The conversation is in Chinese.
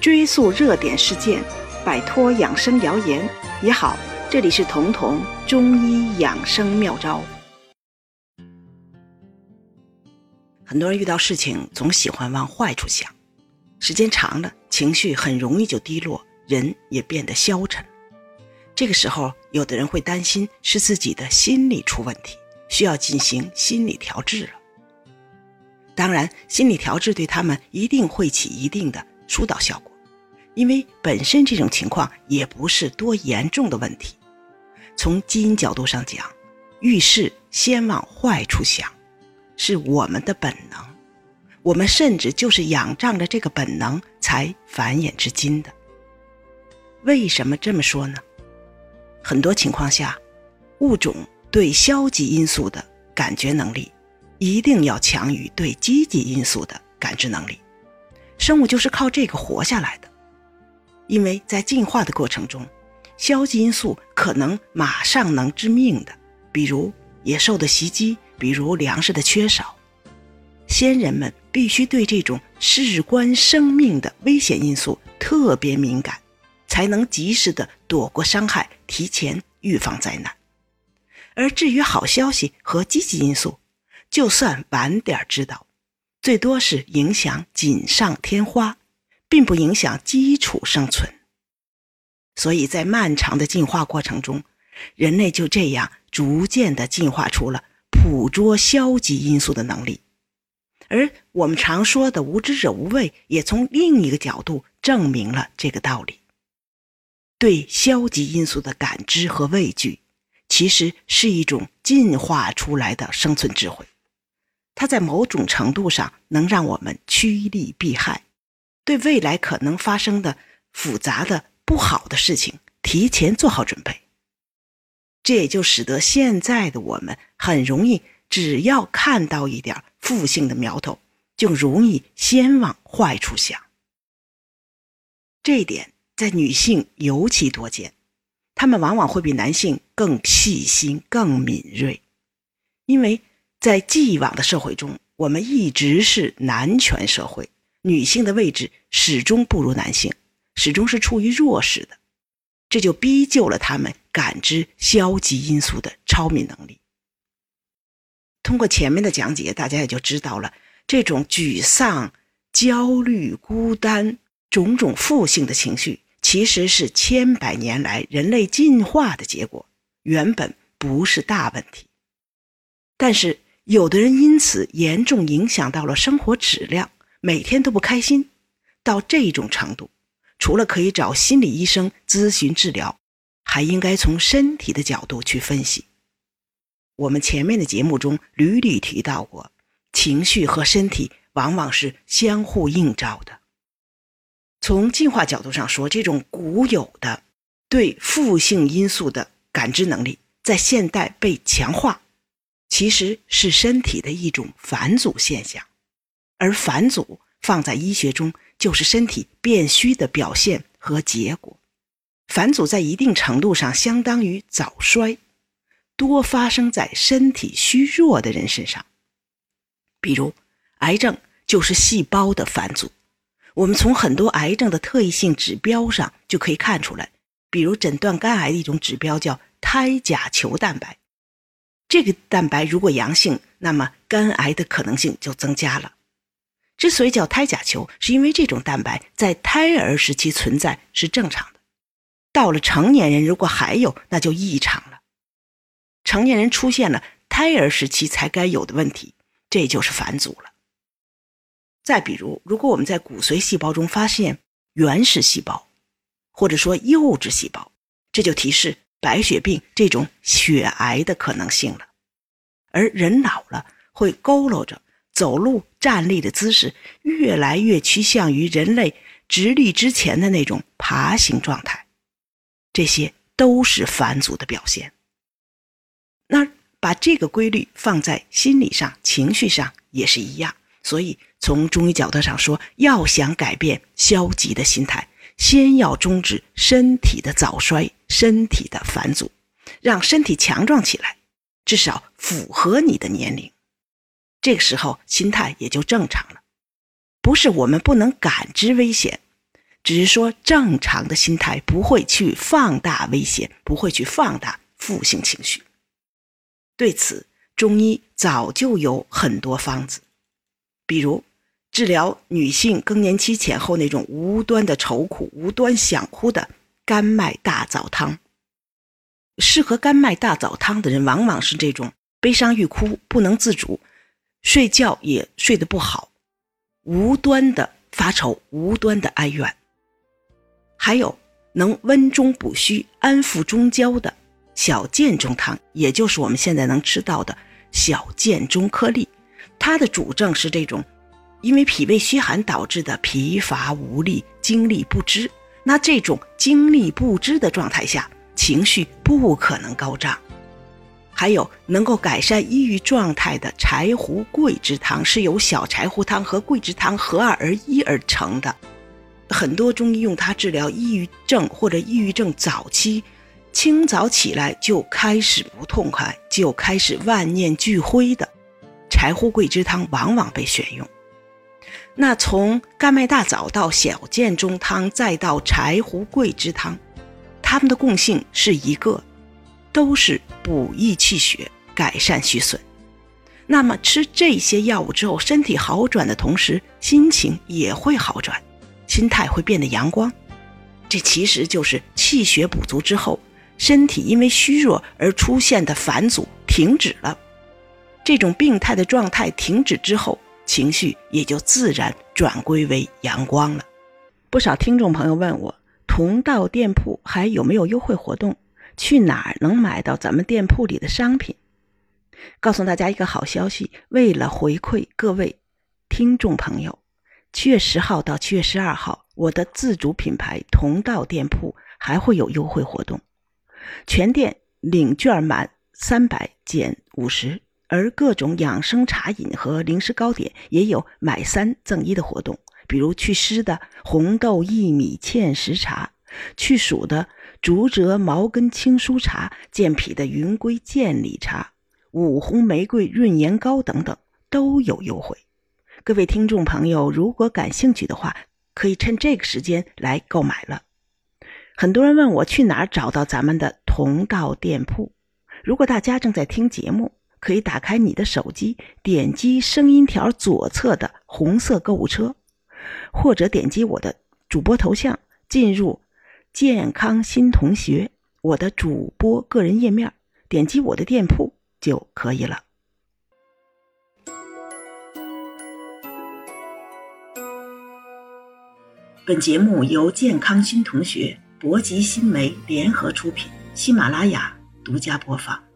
追溯热点事件，摆脱养生谣言也好。这里是彤彤中医养生妙招。很多人遇到事情总喜欢往坏处想，时间长了，情绪很容易就低落，人也变得消沉。这个时候，有的人会担心是自己的心理出问题，需要进行心理调治了。当然，心理调治对他们一定会起一定的疏导效果，因为本身这种情况也不是多严重的问题。从基因角度上讲，遇事先往坏处想，是我们的本能，我们甚至就是仰仗着这个本能才繁衍至今的。为什么这么说呢？很多情况下，物种对消极因素的感觉能力一定要强于对积极因素的感知能力。生物就是靠这个活下来的。因为在进化的过程中，消极因素可能马上能致命的，比如野兽的袭击，比如粮食的缺少。先人们必须对这种事关生命的危险因素特别敏感，才能及时的躲过伤害，提前预防灾难。而至于好消息和积极因素，就算晚点知道，最多是影响锦上添花，并不影响基础生存。所以在漫长的进化过程中，人类就这样逐渐地进化出了捕捉消极因素的能力。而我们常说的无知者无畏，也从另一个角度证明了这个道理。对消极因素的感知和畏惧，其实是一种进化出来的生存智慧。它在某种程度上能让我们趋利避害，对未来可能发生的复杂的不好的事情提前做好准备。这也就使得现在的我们很容易只要看到一点负性的苗头，就容易先往坏处想。这一点在女性尤其多见，她们往往会比男性更细心、更敏锐。因为在既往的社会中，我们一直是男权社会，女性的位置始终不如男性，始终是处于弱势的，这就逼就了他们感知消极因素的超敏能力。通过前面的讲解，大家也就知道了，这种沮丧、焦虑、孤单种种负性的情绪，其实是千百年来人类进化的结果，原本不是大问题。但是有的人因此严重影响到了生活质量，每天都不开心，到这种程度，除了可以找心理医生咨询治疗，还应该从身体的角度去分析。我们前面的节目中屡屡提到过，情绪和身体往往是相互映照的。从进化角度上说，这种固有的对负性因素的感知能力在现代被强化，其实是身体的一种返祖现象。而返祖放在医学中就是身体变虚的表现和结果。返祖在一定程度上相当于早衰，多发生在身体虚弱的人身上。比如癌症就是细胞的返祖，我们从很多癌症的特异性指标上就可以看出来，比如诊断肝癌的一种指标叫胎假球蛋白，这个蛋白如果阳性，那么肝癌的可能性就增加了。之所以叫胎假球，是因为这种蛋白在胎儿时期存在是正常的，到了成年人如果还有，那就异常了。成年人出现了胎儿时期才该有的问题，这就是返祖了。再比如，如果我们在骨髓细胞中发现原始细胞，或者说幼稚细胞，这就提示白血病这种血癌的可能性了。而人老了会佝偻着走路站立的姿势越来越趋向于人类直立之前的那种爬行状态，这些都是返祖的表现。那把这个规律放在心理上、情绪上也是一样。所以从中医角度上说，要想改变消极的心态，先要终止身体的早衰、身体的返祖，让身体强壮起来，至少符合你的年龄。这个时候心态也就正常了。不是我们不能感知危险， 只是说正常的心态不会去放大危险，不会去放大负性情绪。对此，中医早就有很多方子，比如治疗女性更年期前后那种无端的愁苦、无端想哭的甘麦大枣汤。适合甘麦大枣汤的人往往是这种悲伤欲哭，不能自主，睡觉也睡得不好，无端的发愁，无端的哀怨。还有能温中补虚、安抚中焦的小建中汤，也就是我们现在能吃到的小建中颗粒，它的主症是这种因为脾胃虚寒导致的疲乏无力、精力不支。那这种精力不支的状态下，情绪不可能高涨。还有能够改善抑郁状态的柴胡桂枝汤，是由小柴胡汤和桂枝汤合二而一而成的。很多中医用它治疗抑郁症或者抑郁症早期，清早起来就开始不痛快，就开始万念俱灰的柴胡桂枝汤往往被选用。那从甘麦大枣到小建中汤再到柴胡桂枝汤，它们的共性是一个，都是补益气血，改善虚损。那么吃这些药物之后，身体好转的同时，心情也会好转，心态会变得阳光。这其实就是气血补足之后，身体因为虚弱而出现的烦阻停止了。这种病态的状态停止之后，情绪也就自然转归为阳光了。不少听众朋友问我，同道店铺还有没有优惠活动？去哪儿能买到咱们店铺里的商品？告诉大家一个好消息，为了回馈各位听众朋友，7月10号到7月12号，我的自主品牌同道店铺还会有优惠活动，全店领券满300减50，而各种养生茶饮和零食糕点也有买3赠1的活动，比如祛湿的红豆薏米芡实茶，去暑的竹蔗毛根青舒茶，健脾的云归健理茶，五红玫瑰润颜膏等等都有优惠。各位听众朋友，如果感兴趣的话，可以趁这个时间来购买了。很多人问我去哪儿找到咱们的同道店铺。如果大家正在听节目，可以打开你的手机，点击声音条左侧的红色购物车，或者点击我的主播头像，进入健康新同学我的主播个人页面，点击我的店铺就可以了。本节目由健康新同学、博吉新媒联合出品，喜马拉雅独家播放。